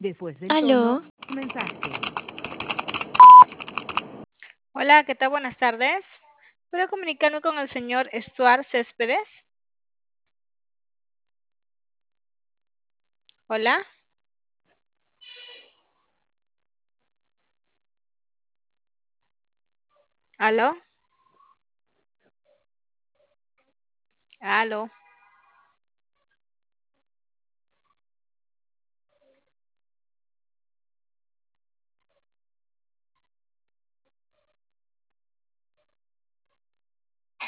Después del tono, Aló, mensaje. Hola, ¿qué tal? Buenas tardes. ¿Puedo comunicarme con el señor Stuart Céspedes? Hola, aló, aló.